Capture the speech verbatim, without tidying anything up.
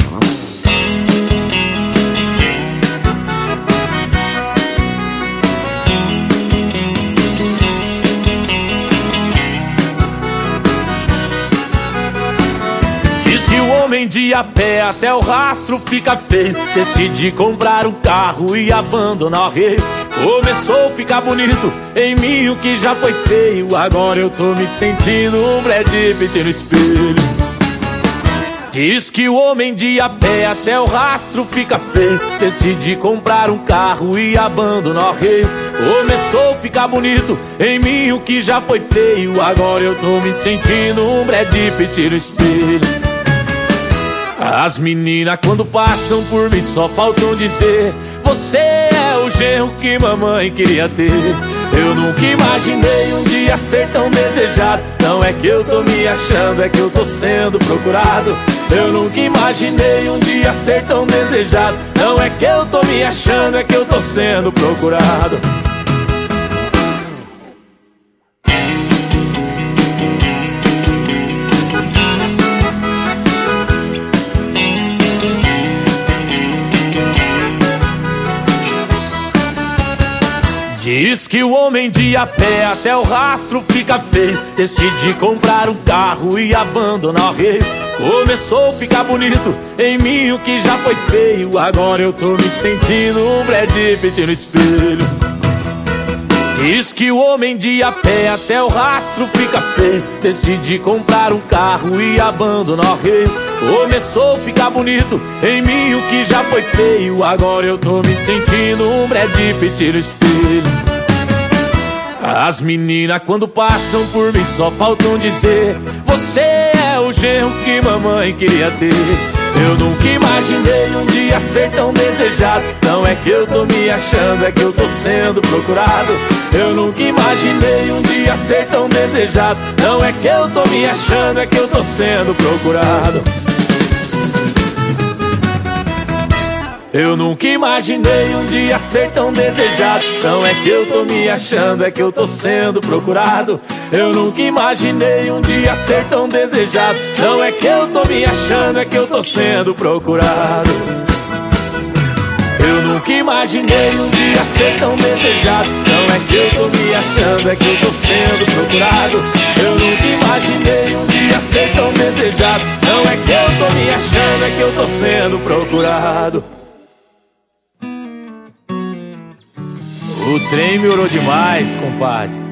Homem de a pé até o rastro fica feio. Decidi comprar um carro e abandonar o rei. Começou a ficar bonito em mim o que já foi feio. Agora eu tô me sentindo um Brad Pitt no espelho. Diz que o homem de a pé até o rastro fica feio. Decidi comprar um carro e abandonar o rei. Começou a ficar bonito em mim o que já foi feio. Agora eu tô me sentindo um Brad Pitt no espelho. As meninas quando passam por mim só faltam dizer: você é o genro que mamãe queria ter. Eu nunca imaginei um dia ser tão desejado. Não é que eu tô me achando, é que eu tô sendo procurado. Eu nunca imaginei um dia ser tão desejado. Não é que eu tô me achando, é que eu tô sendo procurado. Diz que o homem de a pé até o rastro fica feio. Decidi comprar um carro e abandonar o rei. Começou a ficar bonito em mim o que já foi feio. Agora eu tô me sentindo um Brad Pitt no espelho. Diz que o homem de a pé até o rastro fica feio. Decidi comprar um carro e abandonar o rei. Começou a ficar bonito em mim o que já foi feio. Agora eu tô me sentindo um Brad Pitt no espelho. As meninas quando passam por mim só faltam dizer: você é o genro que mamãe queria ter. Eu nunca imaginei um dia ser tão desejado. Não é que eu tô me achando, é que eu tô sendo procurado. Eu nunca imaginei um dia ser tão desejado. Não é que eu tô me achando, é que eu tô sendo procurado. Eu nunca imaginei um dia ser tão desejado. Não é que eu tô me achando, é que eu tô sendo procurado. Eu nunca imaginei um dia ser tão desejado. Não é que eu tô me achando, é que eu tô sendo procurado. Eu nunca imaginei um dia ser tão desejado. Não é que eu tô me achando, é que eu tô sendo procurado. Eu nunca imaginei um dia ser tão desejado. Não é que eu tô me achando, é que eu tô sendo procurado. O trem melhorou demais, compadre.